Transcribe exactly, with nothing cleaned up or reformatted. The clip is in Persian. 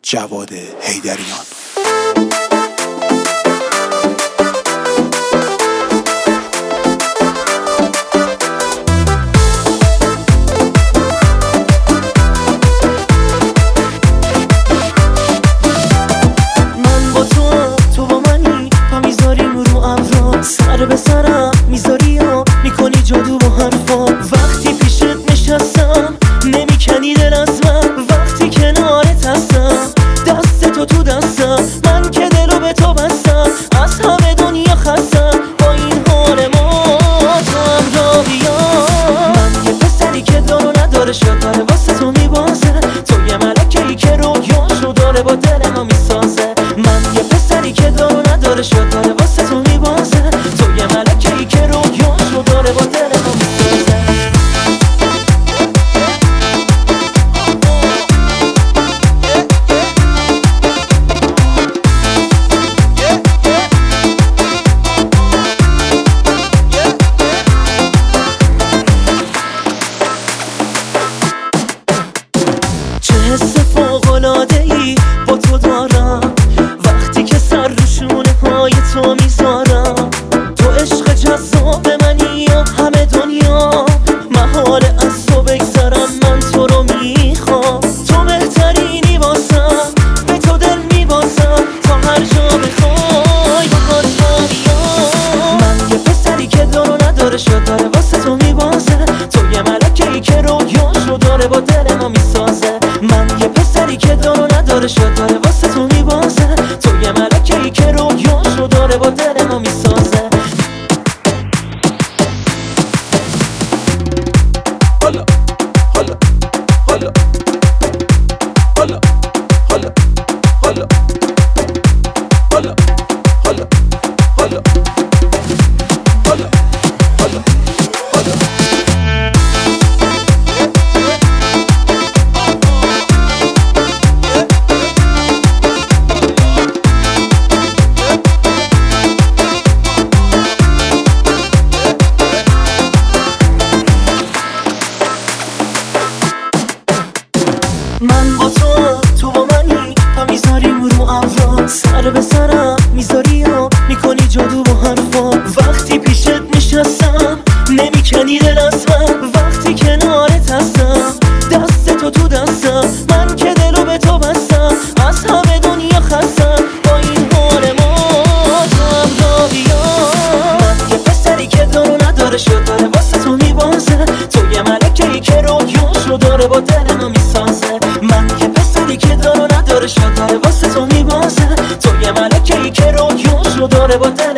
جواد حیدریان. سر به سرم میذاری و میکنی جادو با حرفا. وقتی پیشت نشستم نمیکنی دل از من. وقتی کنارت هستم دست تو تو دستم. من که دلو به تو بستم از همه دنیا خستم. با این حال ما هم را بیا. من یه پسری که دارو نداره شد داره واسه تو میبازه. تو یه ملکه‌ای که رویاشو داره با دل ما میسازه. من یه پسری که دارو نداره شد داره واسه تو میبازه. تو یه ملکه‌ای که رویاشو داره با دل ما میسازه. چه حس فوق‌العاده‌ای با تو دارم وقتی که سر رو شونه های تو میذارم. تو عشق جذاب منی و همه دنیا محاله از تو بگذرم. من تو رو میخوام تو بهترینی واسم. به تو دل میبازم تا هر جا بخوای باهات با بیام. من یه پسری که دارو نداره شد داره واسه تو میبازه. تو یه ملکه‌ای که رویاشو داره با دل ما میسازه. من یه پسری که دارو نداره شد داره واسه تو میبازه. تو یه ملکه‌ای که رویاشو داره با دل ما میسازه. حالا حالا حالا حالا حالا حالا حالا حالا حالا حالا حالا حالا من با تو تو با منی پا میذاریم رو ابرا. سر به سرم میذاری و میکنی جادو با حرفا. وقتی پیشت نشستم نمیکنی دل از من. وقتی کنارت هستم دست تو تو دستم. من که دلو به تو بستم از همه دنیا خستم. با این حال ما هم را بیا. من یه پسری که دارو نداره شد داره واسه تو میبازه. تو یه ملکه‌ای که رویاشو داره با دل ما میسازه. من یه پسری که دارو نداره شد داره واسه تو میبازه. تو یه ملکه‌ای که رویاشو داره با دل